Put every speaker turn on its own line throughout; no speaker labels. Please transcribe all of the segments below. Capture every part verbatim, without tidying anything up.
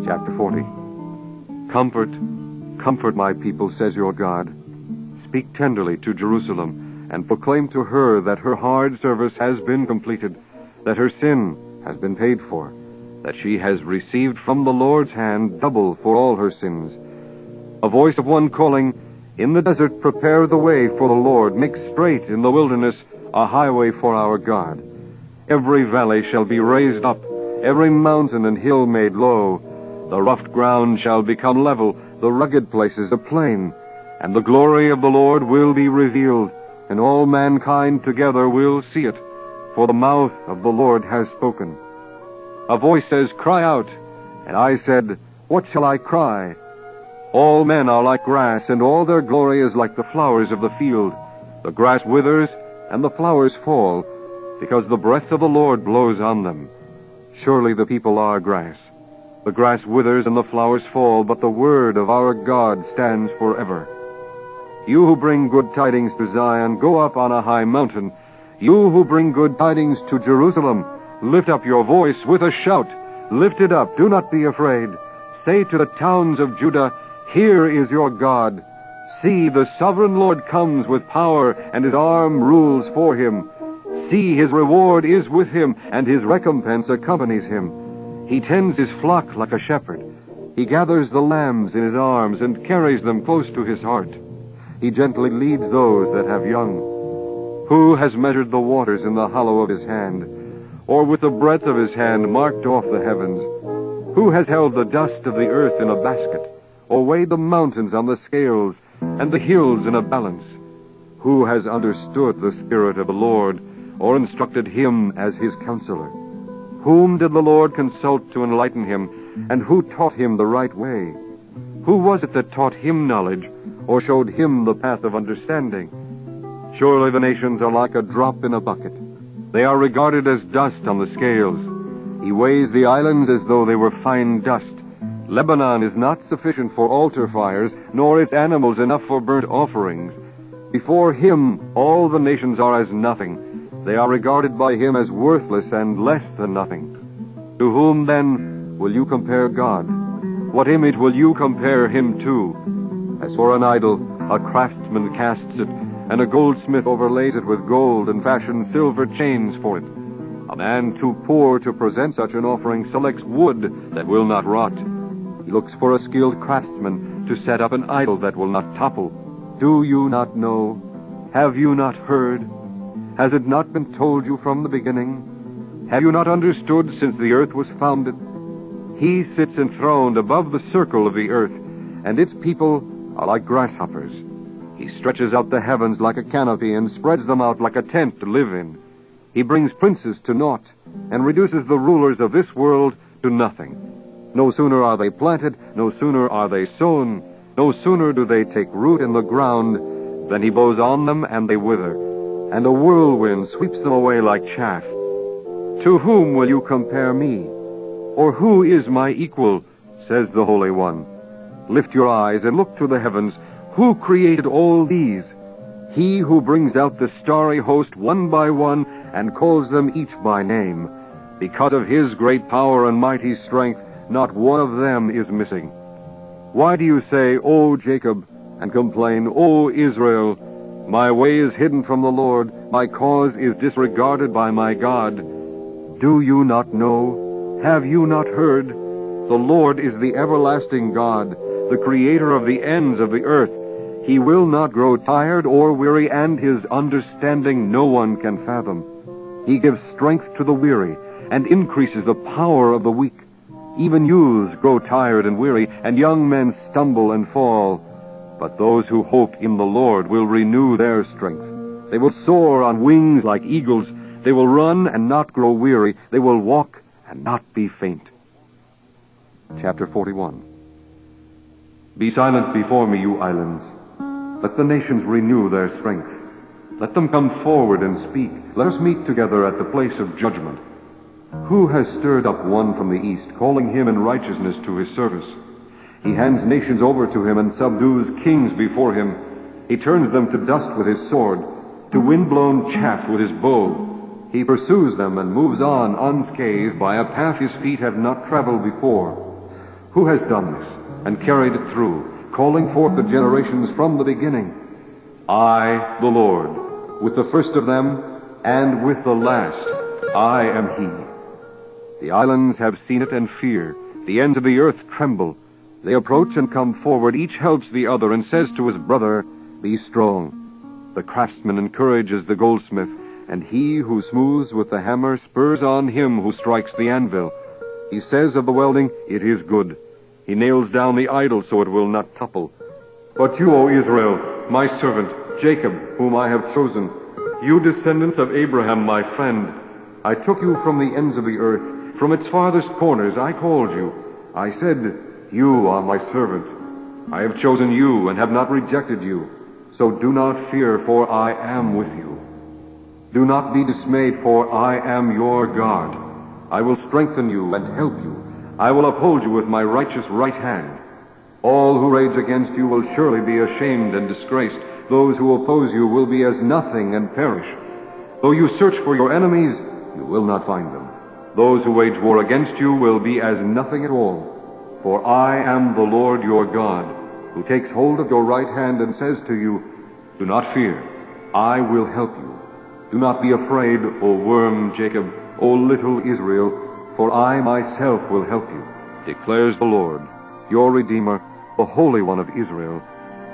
Chapter forty. Comfort, comfort my people, says your God. Speak tenderly to Jerusalem, and proclaim to her that her hard service has been completed, that her sin has been paid for, that she has received from the Lord's hand double for all her sins. A voice of one calling, in the desert prepare the way for the Lord, make straight in the wilderness a highway for our God. Every valley shall be raised up, every mountain and hill made low. The rough ground shall become level, the rugged places a plain. And the glory of the Lord will be revealed, and all mankind together will see it, for the mouth of the Lord has spoken. A voice says, cry out. And I said, what shall I cry? All men are like grass, and all their glory is like the flowers of the field. The grass withers, and the flowers fall, because the breath of the Lord blows on them. Surely the people are grass. The grass withers and the flowers fall, but the word of our God stands forever. You who bring good tidings to Zion, go up on a high mountain. You who bring good tidings to Jerusalem, lift up your voice with a shout. Lift it up, do not be afraid. Say to the towns of Judah, here is your God. See, the sovereign Lord comes with power, and his arm rules for him. See, his reward is with him, and his recompense accompanies him. He tends his flock like a shepherd. He gathers the lambs in his arms and carries them close to his heart. He gently leads those that have young. Who has measured the waters in the hollow of his hand, or with the breadth of his hand marked off the heavens? Who has held the dust of the earth in a basket, or weighed the mountains on the scales, and the hills in a balance? Who has understood the Spirit of the Lord, or instructed him as his counselor? Whom did the Lord consult to enlighten him, and who taught him the right way? Who was it that taught him knowledge, or showed him the path of understanding? Surely the nations are like a drop in a bucket. They are regarded as dust on the scales. He weighs the islands as though they were fine dust. Lebanon is not sufficient for altar fires, nor its animals enough for burnt offerings. Before him all the nations are as nothing. They are regarded by him as worthless and less than nothing. To whom, then, will you compare God? What image will you compare him to? As for an idol, a craftsman casts it, and a goldsmith overlays it with gold and fashions silver chains for it. A man too poor to present such an offering selects wood that will not rot. He looks for a skilled craftsman to set up an idol that will not topple. Do you not know? Have you not heard? Has it not been told you from the beginning? Have you not understood since the earth was founded? He sits enthroned above the circle of the earth, and its people are like grasshoppers. He stretches out the heavens like a canopy and spreads them out like a tent to live in. He brings princes to naught and reduces the rulers of this world to nothing. No sooner are they planted, no sooner are they sown, no sooner do they take root in the ground than he blows on them and they wither, and a whirlwind sweeps them away like chaff. To whom will you compare me? Or who is my equal, says the Holy One? Lift your eyes and look to the heavens. Who created all these? He who brings out the starry host one by one and calls them each by name. Because of his great power and mighty strength, not one of them is missing. Why do you say, O Jacob, and complain, O Israel, my way is hidden from the Lord, my cause is disregarded by my God? Do you not know? Have you not heard? The Lord is the everlasting God, the creator of the ends of the earth. He will not grow tired or weary, and his understanding no one can fathom. He gives strength to the weary, and increases the power of the weak. Even youths grow tired and weary, and young men stumble and fall. But those who hope in the Lord will renew their strength. They will soar on wings like eagles. They will run and not grow weary. They will walk and not be faint. Chapter forty-one. Be silent before me, you islands. Let the nations renew their strength. Let them come forward and speak. Let us meet together at the place of judgment. Who has stirred up one from the east, calling him in righteousness to his service? He hands nations over to him and subdues kings before him. He turns them to dust with his sword, to wind-blown chaff with his bow. He pursues them and moves on unscathed by a path his feet have not traveled before. Who has done this and carried it through, calling forth the generations from the beginning? I, the Lord, with the first of them and with the last, I am he. The islands have seen it and fear. The ends of the earth tremble. They approach and come forward. Each helps the other and says to his brother, Be strong. The craftsman encourages the goldsmith, and he who smooths with the hammer spurs on him who strikes the anvil. He says of the welding, It is good. He nails down the idol so it will not topple. But you, O Israel, my servant, Jacob, whom I have chosen, you descendants of Abraham, my friend, I took you from the ends of the earth, from its farthest corners I called you. I said, You are my servant. I have chosen you and have not rejected you. So do not fear, for I am with you. Do not be dismayed, for I am your God. I will strengthen you and help you. I will uphold you with my righteous right hand. All who rage against you will surely be ashamed and disgraced. Those who oppose you will be as nothing and perish. Though you search for your enemies, you will not find them. Those who wage war against you will be as nothing at all. For I am the Lord your God, who takes hold of your right hand and says to you, Do not fear, I will help you. Do not be afraid, O worm Jacob, O little Israel, for I myself will help you, declares the Lord, your Redeemer, the Holy One of Israel.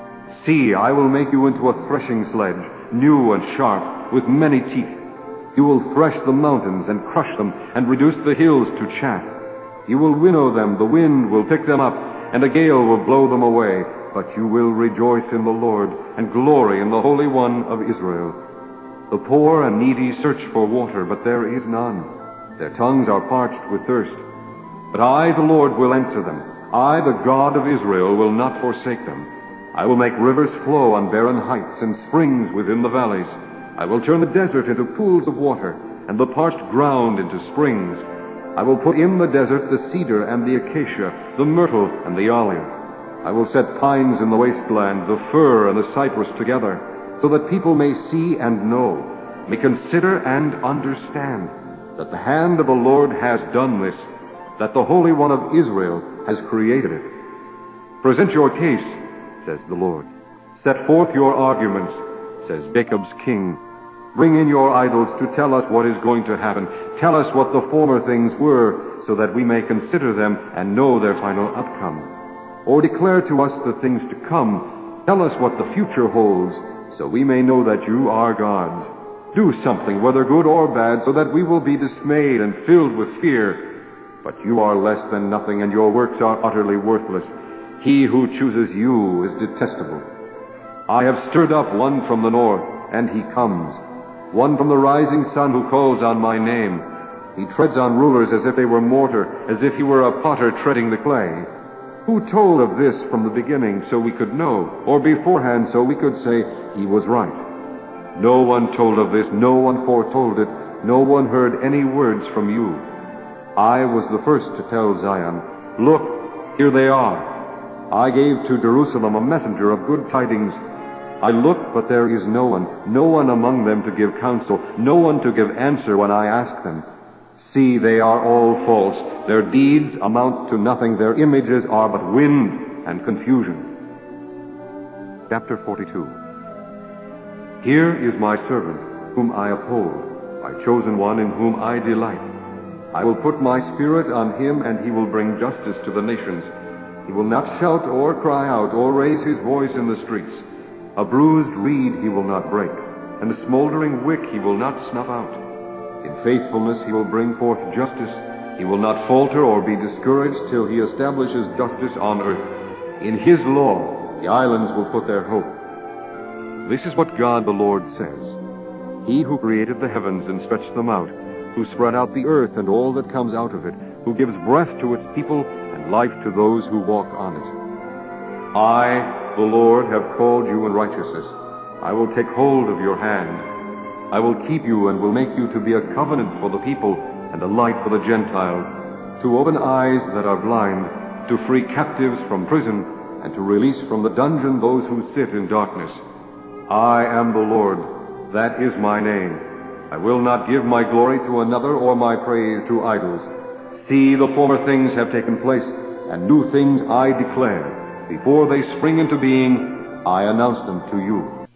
See, I will make you into a threshing sledge, new and sharp, with many teeth. You will thresh the mountains and crush them, and reduce the hills to chaff. You will winnow them, the wind will pick them up, and a gale will blow them away. But you will rejoice in the Lord, and glory in the Holy One of Israel. The poor and needy search for water, but there is none. Their tongues are parched with thirst. But I, the Lord, will answer them. I, the God of Israel, will not forsake them. I will make rivers flow on barren heights and springs within the valleys. I will turn the desert into pools of water, and the parched ground into springs. I will put in the desert the cedar and the acacia, the myrtle and the olive. I will set pines in the wasteland, the fir and the cypress together, so that people may see and know, may consider and understand, that the hand of the Lord has done this, that the Holy One of Israel has created it. Present your case, says the Lord. Set forth your arguments, says Jacob's King. Bring in your idols to tell us what is going to happen. Tell us what the former things were, so that we may consider them and know their final outcome. Or declare to us the things to come. Tell us what the future holds, so we may know that you are gods. Do something, whether good or bad, so that we will be dismayed and filled with fear. But you are less than nothing, and your works are utterly worthless. He who chooses you is detestable. I have stirred up one from the north, and he comes. One from the rising sun who calls on my name. He treads on rulers as if they were mortar, as if he were a potter treading the clay. Who told of this from the beginning so we could know, or beforehand so we could say he was right? No one told of this, no one foretold it, no one heard any words from you. I was the first to tell Zion, Look, here they are. I gave to Jerusalem a messenger of good tidings. I look, but there is no one, no one among them to give counsel, no one to give answer when I ask them. See, they are all false. Their deeds amount to nothing. Their images are but wind and confusion. Chapter forty-two. Here is my servant, whom I uphold, my chosen one in whom I delight. I will put my spirit on him, and he will bring justice to the nations. He will not shout or cry out or raise his voice in the streets. A bruised reed he will not break, and a smoldering wick he will not snuff out. In faithfulness he will bring forth justice. He will not falter or be discouraged till he establishes justice on earth. In his law the islands will put their hope. This is what God the Lord says. He who created the heavens and stretched them out, who spread out the earth and all that comes out of it, who gives breath to its people and life to those who walk on it. I, the Lord, have called you in righteousness. I will take hold of your hand. I will keep you and will make you to be a covenant for the people and a light for the Gentiles, to open eyes that are blind, to free captives from prison, and to release from the dungeon those who sit in darkness. I am the Lord, that is my name. I will not give my glory to another or my praise to idols. See, the former things have taken place. and new things I declare. Before they spring into being, I announce them to you.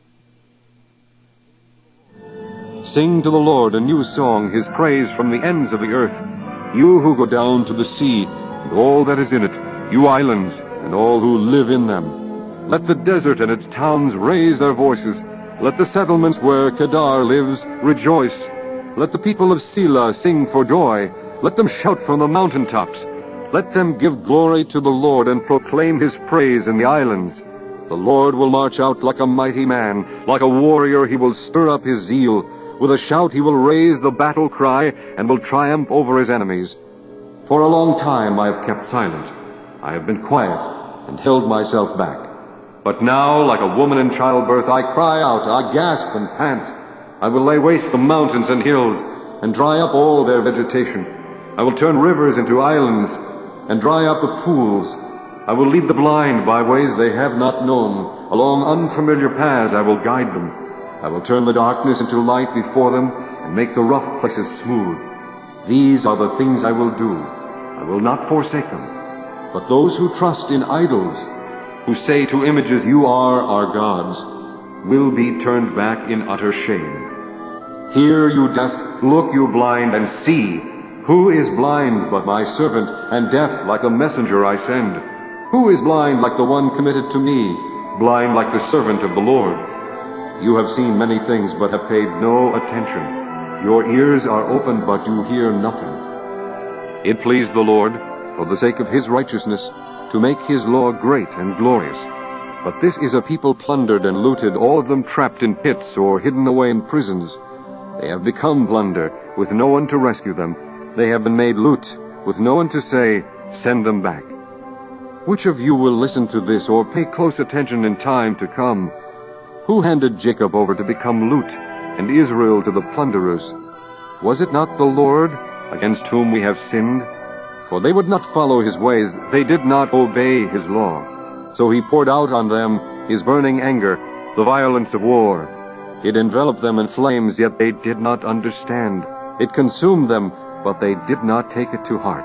Sing to the Lord a new song, his praise from the ends of the earth. You who go down to the sea, and all that is in it, you islands, and all who live in them. Let the desert and its towns raise their voices. Let the settlements where Kedar lives rejoice. Let the people of Selah sing for joy. Let them shout from the mountaintops. Let them give glory to the Lord and proclaim his praise in the islands. The Lord will march out like a mighty man. Like a warrior he will stir up his zeal. With a shout he will raise the battle cry and will triumph over his enemies. For a long time I have kept silent. I have been quiet and held myself back. But now, like a woman in childbirth, I cry out, I gasp and pant. I will lay waste the mountains and hills and dry up all their vegetation. I will turn rivers into islands and dry up the pools. I will lead the blind by ways they have not known. Along unfamiliar paths I will guide them. I will turn the darkness into light before them and make the rough places smooth. These are the things I will do. I will not forsake them. But those who trust in idols, who say to images, you are our gods, will be turned back in utter shame. Hear, you deaf, look, you blind, and see. Who is blind but my servant, and deaf like the messenger I send? Who is blind like the one committed to me, blind like the servant of the Lord? You have seen many things, but have paid no attention. Your ears are open, but you hear nothing. It pleased the Lord, for the sake of his righteousness, to make his law great and glorious. But this is a people plundered and looted, all of them trapped in pits or hidden away in prisons. They have become plunder, with no one to rescue them. They have been made loot, with no one to say, send them back. Which of you will listen to this, or pay close attention in time to come? Who handed Jacob over to become loot, and Israel to the plunderers? Was it not the Lord, against whom we have sinned? For they would not follow his ways, they did not obey his law. So he poured out on them his burning anger, the violence of war. It enveloped them in flames, yet they did not understand. It consumed them, but they did not take it to heart.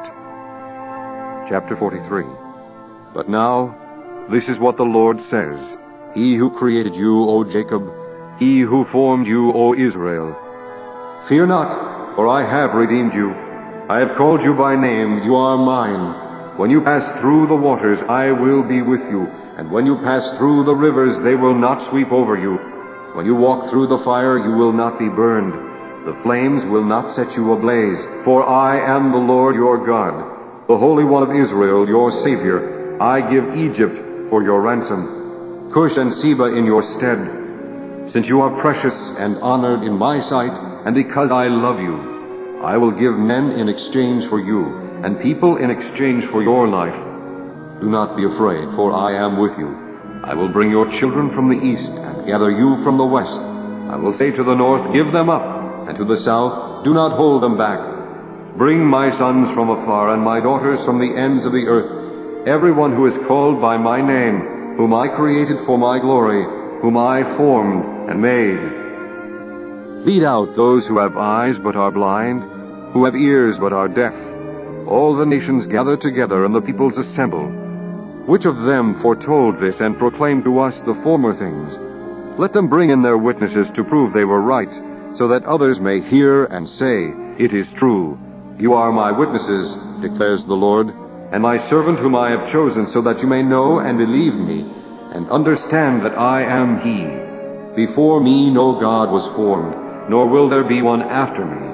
Chapter forty-three. But now, this is what the Lord says, He who created you, O Jacob, He who formed you, O Israel. Fear not, for I have redeemed you. I have called you by name, you are mine. When you pass through the waters, I will be with you, and when you pass through the rivers, they will not sweep over you. When you walk through the fire, you will not be burned. The flames will not set you ablaze, for I am the Lord your God, the Holy One of Israel, your Savior. I give Egypt for your ransom, Cush and Seba in your stead. Since you are precious and honored in my sight, and because I love you, I will give men in exchange for you, and people in exchange for your life. Do not be afraid, for I am with you. I will bring your children from the east, and gather you from the west. I will say to the north, give them up, and to the south, do not hold them back. Bring my sons from afar, and my daughters from the ends of the earth, everyone who is called by my name, whom I created for my glory, whom I formed and made. Lead out those who have eyes but are blind, who have ears but are deaf. All the nations gather together, and the peoples assemble. Which of them foretold this and proclaimed to us the former things? Let them bring in their witnesses to prove they were right, so that others may hear and say, it is true. You are my witnesses, declares the Lord, and my servant whom I have chosen, so that you may know and believe me, and understand that I am he. Before me no God was formed, nor will there be one after me.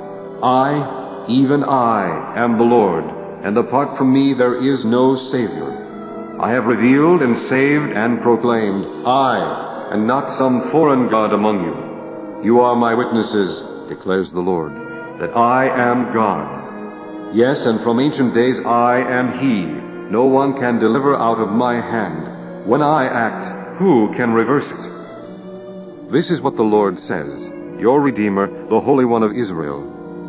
I, even I, am the Lord, and apart from me there is no Savior. I have revealed and saved and proclaimed, I, and not some foreign god among you. You are my witnesses, declares the Lord, that I am God. Yes, and from ancient days I am he. No one can deliver out of my hand. When I act, who can reverse it? This is what the Lord says, your Redeemer, the Holy One of Israel.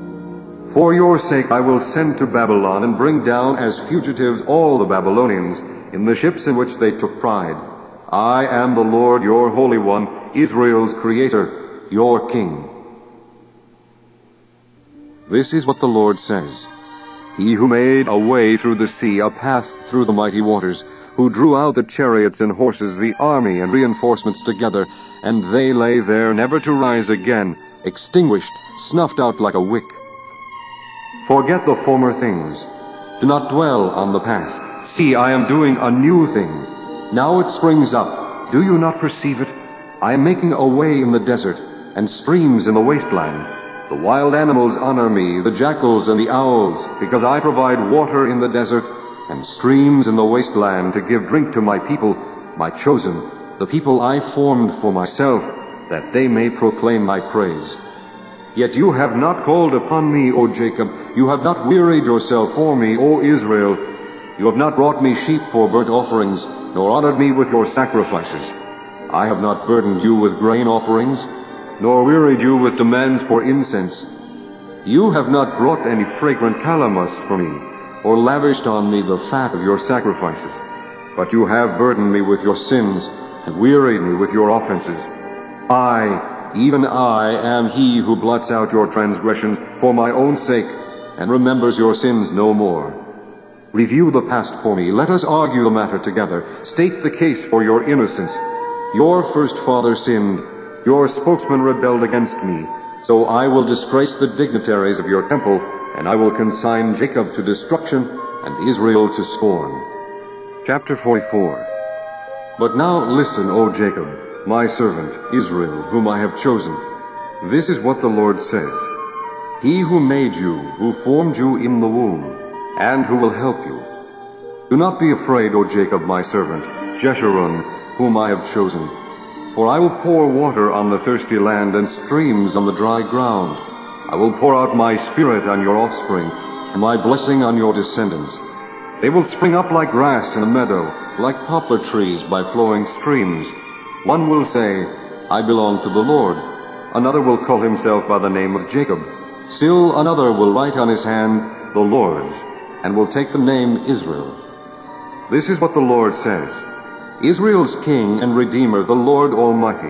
For your sake I will send to Babylon and bring down as fugitives all the Babylonians in the ships in which they took pride. I am the Lord, your Holy One, Israel's Creator, your King. This is what the Lord says. He who made a way through the sea, a path through the mighty waters, who drew out the chariots and horses, the army and reinforcements together, and they lay there never to rise again, extinguished, snuffed out like a wick. Forget the former things. Do not dwell on the past. See, I am doing a new thing. Now it springs up. Do you not perceive it? I am making a way in the desert, and streams in the wasteland. The wild animals honor me, the jackals and the owls, because I provide water in the desert and streams in the wasteland to give drink to my people, my chosen, the people I formed for myself, that they may proclaim my praise. Yet you have not called upon me, O Jacob. You have not wearied yourself for me, O Israel. You have not brought me sheep for burnt offerings, nor honored me with your sacrifices. I have not burdened you with grain offerings, nor wearied you with demands for incense. You have not brought any fragrant calamus for me, or lavished on me the fat of your sacrifices. But you have burdened me with your sins, and wearied me with your offenses. I, even I, am he who blots out your transgressions for my own sake, and remembers your sins no more. Review the past for me. Let us argue the matter together. State the case for your innocence. Your first father sinned. Your spokesman rebelled against me. So I will disgrace the dignitaries of your temple, and I will consign Jacob to destruction and Israel to scorn. Chapter forty-four. But now listen, O Jacob, my servant, Israel, whom I have chosen. This is what the Lord says. He who made you, who formed you in the womb, and who will help you. Do not be afraid, O Jacob, my servant, Jeshurun, whom I have chosen. For I will pour water on the thirsty land and streams on the dry ground. I will pour out my spirit on your offspring, and my blessing on your descendants. They will spring up like grass in a meadow, like poplar trees by flowing streams. One will say, I belong to the Lord. Another will call himself by the name of Jacob. Still another will write on his hand, the Lord's, and will take the name Israel. This is what the Lord says, Israel's King and Redeemer, the Lord Almighty.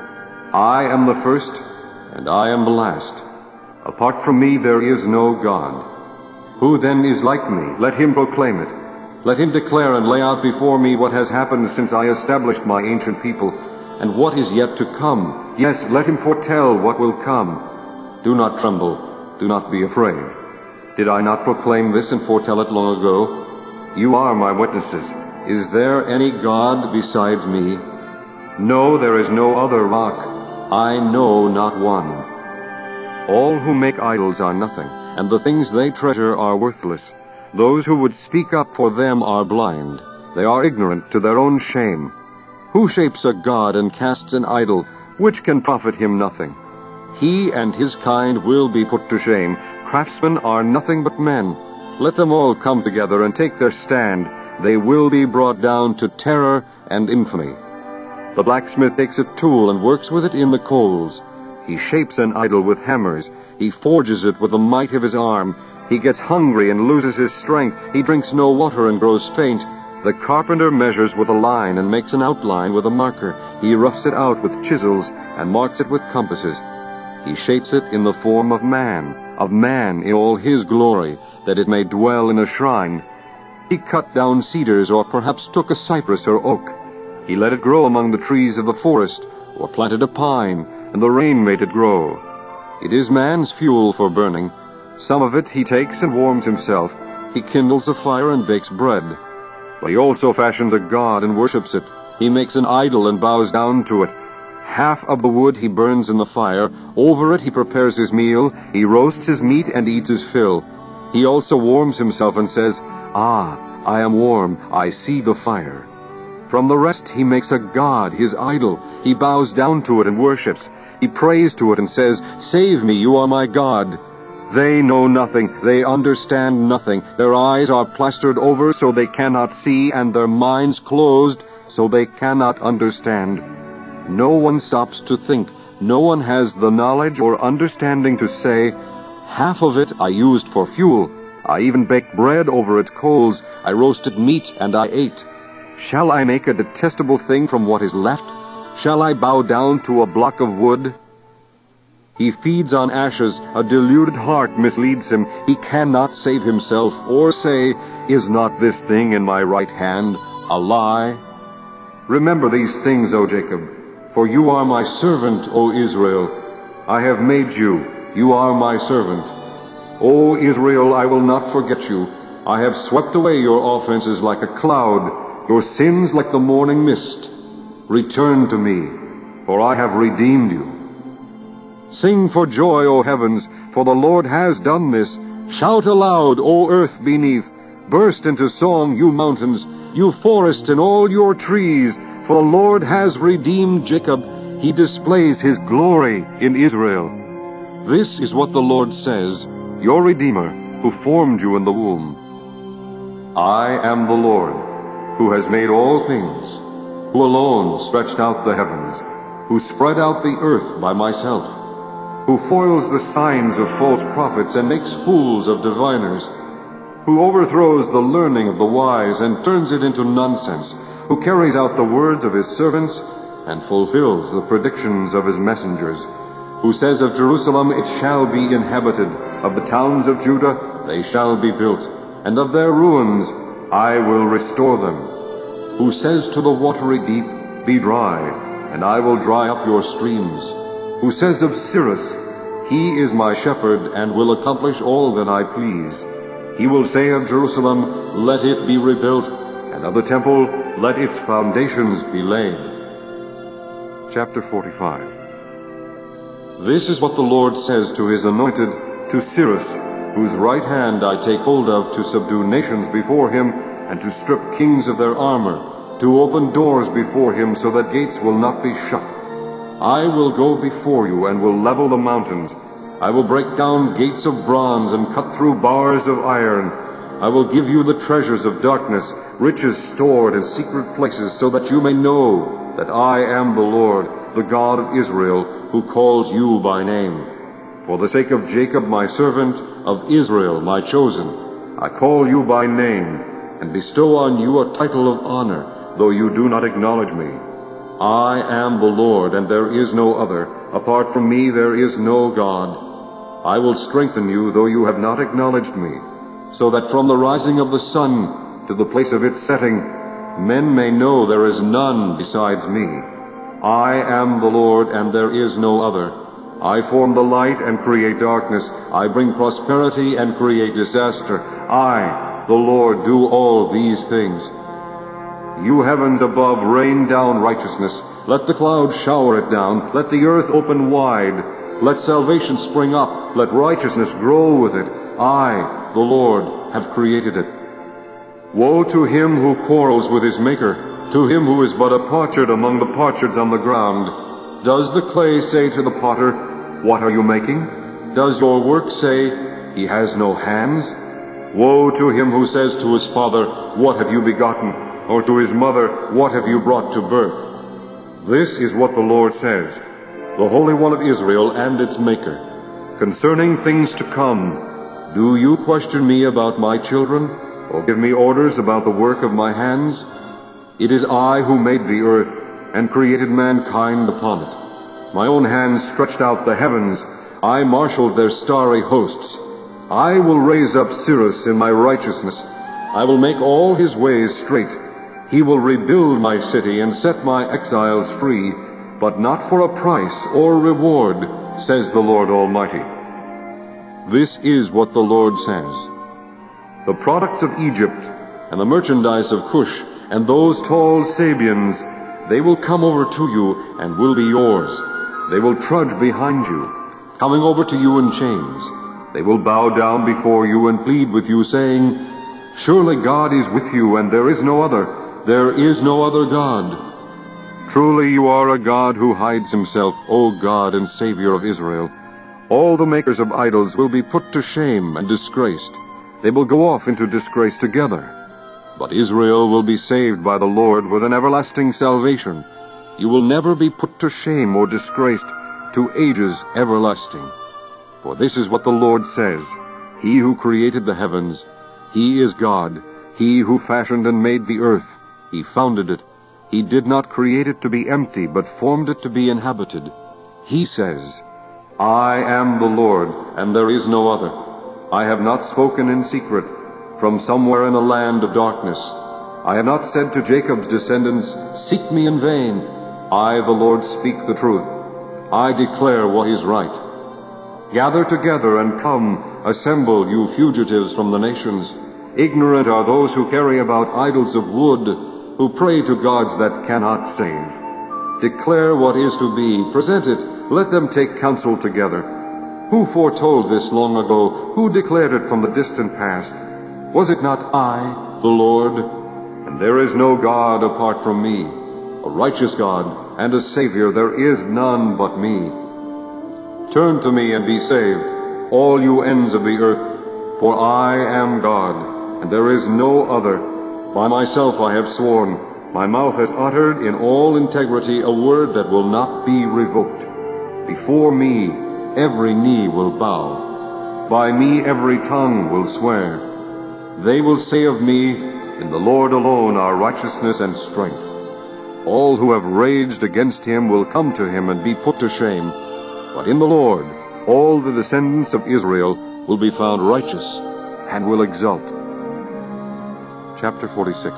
I am the first, and I am the last. Apart from me there is no God. Who then is like me? Let him proclaim it. Let him declare and lay out before me what has happened since I established my ancient people, and what is yet to come. Yes, let him foretell what will come. Do not tremble, do not be afraid. Did I not proclaim this and foretell it long ago? You are my witnesses. Is there any God besides me? No, there is no other rock. I know not one. All who make idols are nothing, and the things they treasure are worthless. Those who would speak up for them are blind. They are ignorant to their own shame. Who shapes a god and casts an idol, which can profit him nothing? He and his kind will be put to shame. Craftsmen are nothing but men. Let them all come together and take their stand. They will be brought down to terror and infamy. The blacksmith takes a tool and works with it in the coals. He shapes an idol with hammers. He forges it with the might of his arm. He gets hungry and loses his strength. He drinks no water and grows faint. The carpenter measures with a line and makes an outline with a marker. He roughs it out with chisels and marks it with compasses. He shapes it in the form of man, of man in all his glory, that it may dwell in a shrine. He cut down cedars, or perhaps took a cypress or oak. He let it grow among the trees of the forest, or planted a pine, and the rain made it grow. It is man's fuel for burning. Some of it he takes and warms himself. He kindles a fire and bakes bread. But he also fashions a god and worships it. He makes an idol and bows down to it. Half of the wood he burns in the fire. Over it he prepares his meal. He roasts his meat and eats his fill. He also warms himself and says, Ah, I am warm. I see the fire. From the rest he makes a god, his idol. He bows down to it and worships. He prays to it and says, Save me, you are my God. They know nothing. They understand nothing. Their eyes are plastered over so they cannot see, and their minds closed so they cannot understand. No one stops to think. No one has the knowledge or understanding to say, Half of it I used for fuel. I even baked bread over its coals. I roasted meat and I ate. Shall I make a detestable thing from what is left? Shall I bow down to a block of wood? He feeds on ashes, a deluded heart misleads him. He cannot save himself, or say, Is not this thing in my right hand a lie? Remember these things, O Jacob, for you are my servant, O Israel. I have made you, you are my servant. O Israel, I will not forget you. I have swept away your offenses like a cloud, your sins like the morning mist. Return to me, for I have redeemed you. Sing for joy, O heavens, for the Lord has done this. Shout aloud, O earth beneath. Burst into song, you mountains, you forests and all your trees, for the Lord has redeemed Jacob. He displays his glory in Israel. This is what the Lord says, your Redeemer, who formed you in the womb. I am the Lord, who has made all things, who alone stretched out the heavens, who spread out the earth by myself, who foils the signs of false prophets and makes fools of diviners, who overthrows the learning of the wise and turns it into nonsense, who carries out the words of his servants and fulfills the predictions of his messengers, who says of Jerusalem, It shall be inhabited, of the towns of Judah, they shall be built, and of their ruins I will restore them, who says to the watery deep, Be dry, and I will dry up your streams, who says of Cyrus, He is my shepherd, and will accomplish all that I please. He will say of Jerusalem, Let it be rebuilt, and of the temple, let its foundations be laid. Chapter forty-five. This is what the Lord says to his anointed, to Cyrus, whose right hand I take hold of to subdue nations before him, and to strip kings of their armor, to open doors before him so that gates will not be shut. I will go before you and will level the mountains. I will break down gates of bronze and cut through bars of iron. I will give you the treasures of darkness, riches stored in secret places, so that you may know that I am the Lord, the God of Israel, who calls you by name. For the sake of Jacob my servant, of Israel my chosen, I call you by name, and bestow on you a title of honor, though you do not acknowledge me. I am the Lord, and there is no other. Apart from me there is no God. I will strengthen you, though you have not acknowledged me, so that from the rising of the sun to the place of its setting, men may know there is none besides me. I am the Lord, and there is no other. I form the light and create darkness. I bring prosperity and create disaster. I, the Lord, do all these things. You heavens above, rain down righteousness. Let the clouds shower it down. Let the earth open wide. Let salvation spring up. Let righteousness grow with it. I, the Lord, have created it. Woe to him who quarrels with his maker, to him who is but a potsherd among the potsherds on the ground. Does the clay say to the potter, What are you making? Does your work say, He has no hands? Woe to him who says to his father, What have you begotten? Or to his mother, What have you brought to birth? This is what the Lord says, the Holy One of Israel and its Maker. Concerning things to come, do you question me about my children, or give me orders about the work of my hands? It is I who made the earth, and created mankind upon it. My own hands stretched out the heavens. I marshaled their starry hosts. I will raise up Cyrus in my righteousness. I will make all his ways straight. He will rebuild my city and set my exiles free, but not for a price or reward, says the Lord Almighty. This is what the Lord says. The products of Egypt, and the merchandise of Cush, and those tall Sabians, they will come over to you and will be yours. They will trudge behind you, coming over to you in chains. They will bow down before you and plead with you, saying, Surely God is with you, and there is no other. There is no other God. Truly you are a God who hides himself, O God and Savior of Israel. All the makers of idols will be put to shame and disgraced. They will go off into disgrace together. But Israel will be saved by the Lord with an everlasting salvation. You will never be put to shame or disgraced to ages everlasting. For this is what the Lord says, He who created the heavens, He is God. He who fashioned and made the earth, He founded it. He did not create it to be empty, but formed it to be inhabited. He says, I am the Lord, and there is no other. I have not spoken in secret from somewhere in a land of darkness. I have not said to Jacob's descendants, seek me in vain. I, the Lord, speak the truth. I declare what is right. Gather together and come, assemble, you fugitives from the nations. Ignorant are those who carry about idols of wood, who pray to gods that cannot save. Declare what is to be, present it, let them take counsel together. Who foretold this long ago? Who declared it from the distant past? Was it not I, the Lord? And there is no God apart from me, a righteous God and a Savior, there is none but me. Turn to me and be saved, all you ends of the earth, for I am God, and there is no other. By myself I have sworn, my mouth has uttered in all integrity a word that will not be revoked. Before me every knee will bow, by me every tongue will swear. They will say of me, in the Lord alone are righteousness and strength. All who have raged against him will come to him and be put to shame. But in the Lord all the descendants of Israel will be found righteous and will exult. Chapter forty-six.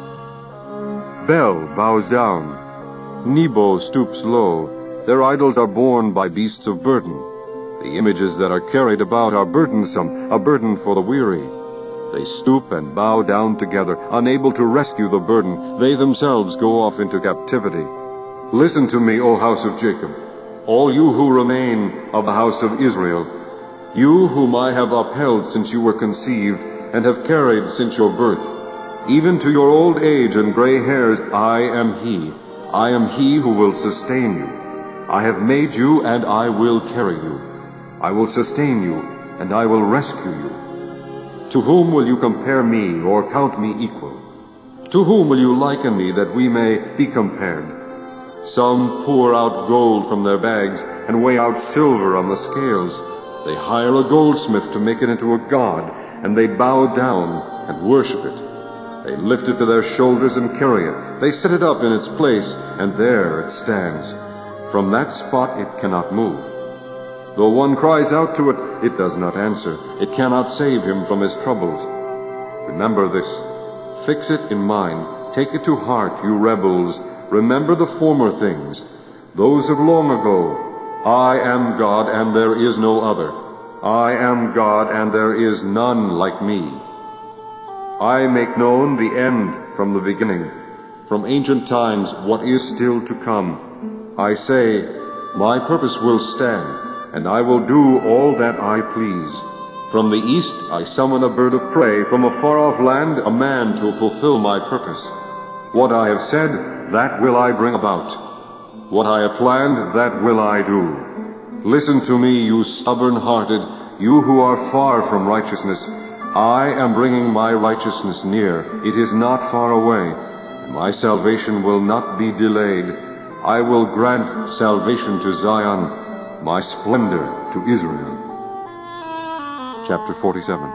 Bel bows down, Nebo stoops low. Their idols are borne by beasts of burden. The images that are carried about are burdensome, a burden for the weary. They stoop and bow down together, unable to rescue the burden. They themselves go off into captivity. Listen to me, O house of Jacob, all you who remain of the house of Israel, you whom I have upheld since you were conceived, and have carried since your birth. Even to your old age and gray hairs, I am he. I am he who will sustain you. I have made you, and I will carry you. I will sustain you, and I will rescue you. To whom will you compare me, or count me equal? To whom will you liken me, that we may be compared? Some pour out gold from their bags, and weigh out silver on the scales. They hire a goldsmith to make it into a god, and they bow down and worship it. They lift it to their shoulders and carry it. They set it up in its place, and there it stands. From that spot it cannot move. Though one cries out to it, it does not answer. It cannot save him from his troubles. Remember this. Fix it in mind. Take it to heart, you rebels. Remember the former things, those of long ago. I am God, and there is no other. I am God, and there is none like me. I make known the end from the beginning, from ancient times what is still to come. I say, my purpose will stand, and I will do all that I please. From the east I summon a bird of prey, from a far-off land a man to fulfill my purpose. What I have said, that will I bring about. What I have planned, that will I do. Listen to me, you stubborn-hearted, you who are far from righteousness. I am bringing my righteousness near. It is not far away. My salvation will not be delayed. I will grant salvation to Zion, my splendor to Israel. Chapter forty-seven.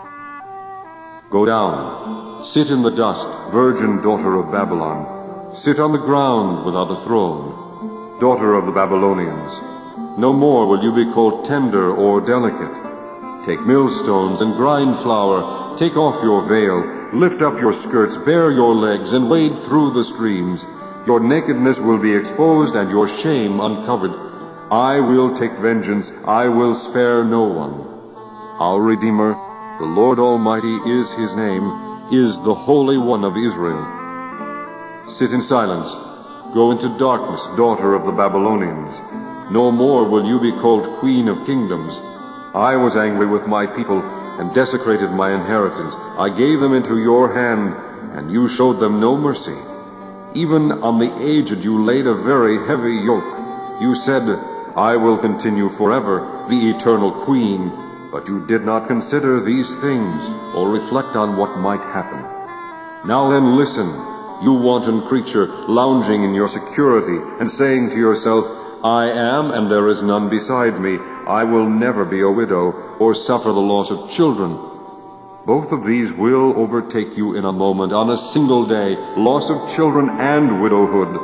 Go down, sit in the dust, virgin daughter of Babylon. Sit on the ground without a throne, daughter of the Babylonians. No more will you be called tender or delicate. Take millstones and grind flour. Take off your veil, lift up your skirts, bare your legs, and wade through the streams. Your nakedness will be exposed, and your shame uncovered. I will take vengeance. I will spare no one. Our Redeemer, the Lord Almighty is his name, is the Holy One of Israel. Sit in silence. Go into darkness, daughter of the Babylonians. No more will you be called Queen of Kingdoms. I was angry with my people and desecrated my inheritance. I gave them into your hand, and you showed them no mercy. Even on the aged you laid a very heavy yoke. You said, I will continue forever, the eternal Queen. But you did not consider these things or reflect on what might happen. Now then listen, you wanton creature, lounging in your security and saying to yourself, I am, and there is none besides me. I will never be a widow or suffer the loss of children. Both of these will overtake you in a moment, on a single day, loss of children and widowhood.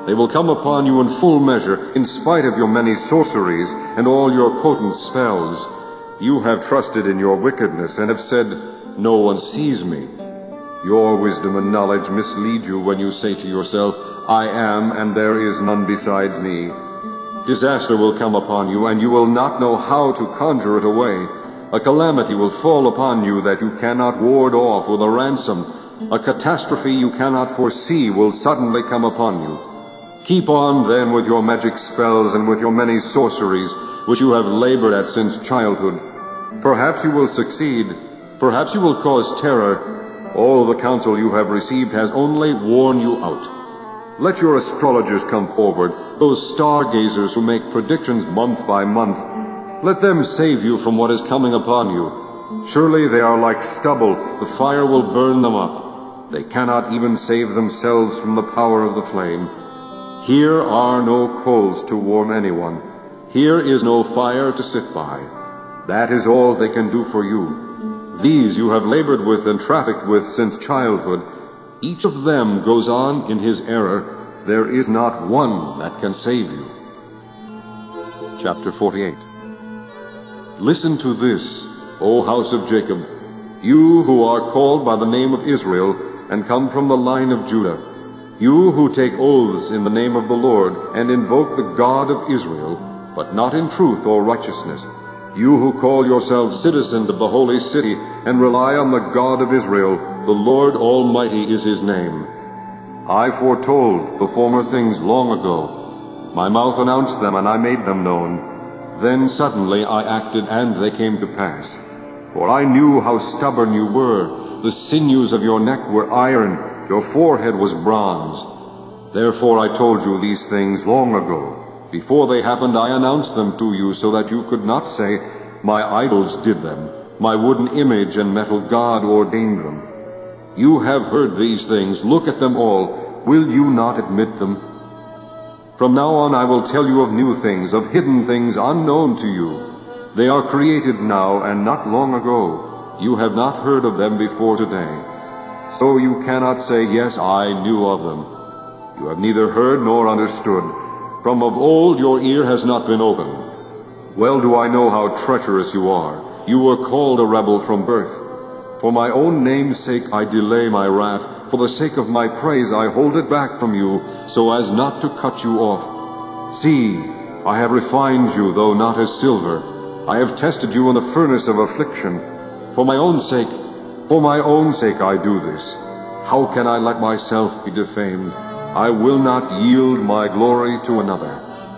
They will come upon you in full measure, in spite of your many sorceries and all your potent spells. You have trusted in your wickedness and have said, "No one sees me." Your wisdom and knowledge mislead you when you say to yourself, "I am, and there is none besides me." Disaster will come upon you, and you will not know how to conjure it away. A calamity will fall upon you that you cannot ward off with a ransom. A catastrophe you cannot foresee will suddenly come upon you. Keep on, then, with your magic spells and with your many sorceries, which you have labored at since childhood. Perhaps you will succeed. Perhaps you will cause terror. All the counsel you have received has only worn you out. Let your astrologers come forward, those stargazers who make predictions month by month. Let them save you from what is coming upon you. Surely they are like stubble. The fire will burn them up. They cannot even save themselves from the power of the flame. Here are no coals to warm anyone. Here is no fire to sit by. That is all they can do for you. These you have labored with and trafficked with since childhood. Each of them goes on in his error. There is not one that can save you. Chapter forty-eight. Listen to this, O house of Jacob, you who are called by the name of Israel and come from the line of Judah. You who take oaths in the name of the Lord and invoke the God of Israel, but not in truth or righteousness. You who call yourselves citizens of the holy city and rely on the God of Israel, the Lord Almighty is his name. I foretold the former things long ago. My mouth announced them, and I made them known. Then suddenly I acted, and they came to pass. For I knew how stubborn you were. The sinews of your neck were iron. Your forehead was bronze. Therefore I told you these things long ago. Before they happened, I announced them to you, so that you could not say, "My idols did them. My wooden image and metal god ordained them." You have heard these things. Look at them all. Will you not admit them? From now on I will tell you of new things, of hidden things unknown to you. They are created now and not long ago. You have not heard of them before today. So you cannot say, "Yes, I knew of them." You have neither heard nor understood. From of old your ear has not been opened. Well do I know how treacherous you are. You were called a rebel from birth. For my own name's sake I delay my wrath. For the sake of my praise I hold it back from you, so as not to cut you off. See, I have refined you, though not as silver. I have tested you in the furnace of affliction. For my own sake, for my own sake I do this. How can I let myself be defamed? I will not yield my glory to another.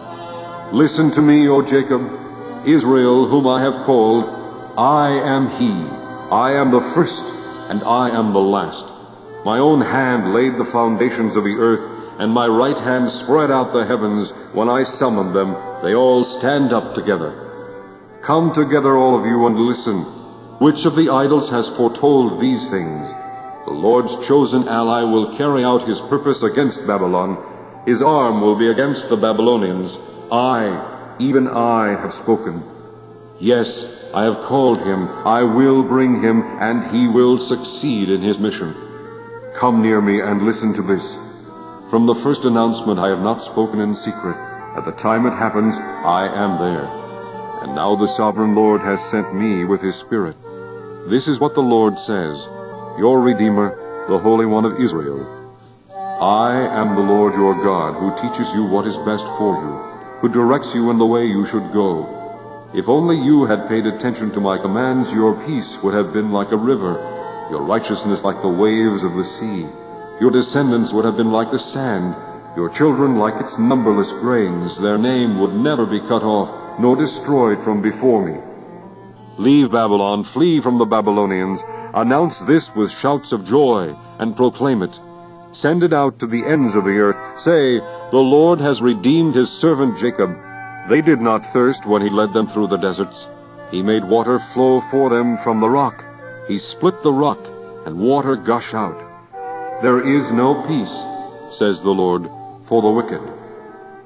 Listen to me, O Jacob, Israel, whom I have called. I am he. I am the first, and I am the last. My own hand laid the foundations of the earth, and my right hand spread out the heavens. When I summoned them, they all stand up together. Come together, all of you, and listen. Which of the idols has foretold these things? The Lord's chosen ally will carry out his purpose against Babylon. His arm will be against the Babylonians. I, even I, have spoken. Yes, I have called him. I will bring him, and he will succeed in his mission. Come near me and listen to this. From the first announcement I have not spoken in secret. At the time it happens, I am there. And now the sovereign Lord has sent me with his Spirit. This is what the Lord says, your Redeemer, the Holy One of Israel. I am the Lord your God, who teaches you what is best for you, who directs you in the way you should go. If only you had paid attention to my commands, your peace would have been like a river, your righteousness like the waves of the sea. Your descendants would have been like the sand, your children like its numberless grains. Their name would never be cut off, nor destroyed from before me. Leave Babylon, flee from the Babylonians. Announce this with shouts of joy, and proclaim it. Send it out to the ends of the earth. Say, the Lord has redeemed his servant Jacob. They did not thirst when he led them through the deserts. He made water flow for them from the rock. He split the rock, and water gush out. There is no peace, says the Lord, for the wicked.